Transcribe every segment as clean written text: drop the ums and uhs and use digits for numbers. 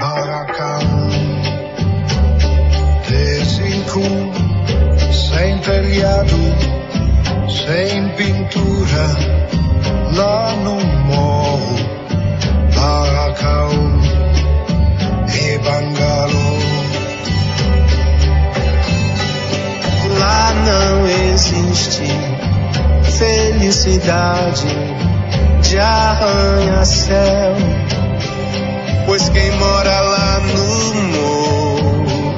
barraca de 5, sem telhado, sem pintura, lá no morro, barraca e bangalô. Lá não existe felicidade de arranha-céu, pois quem mora lá no morro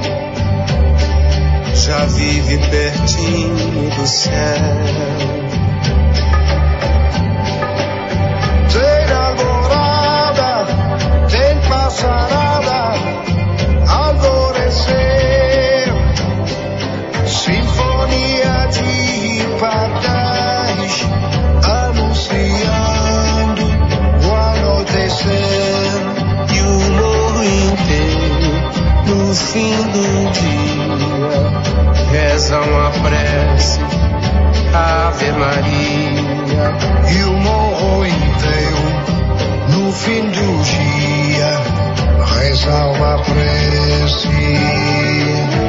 já vive pertinho do céu. Tem alvorada, tem passarada, alvorecer, sinfonia de pardais, anunciando o anoitecer. E o morro inteiro, no fim do dia, reza uma prece, Ave Maria. E o morro inteiro, no fim do dia, reza uma prece.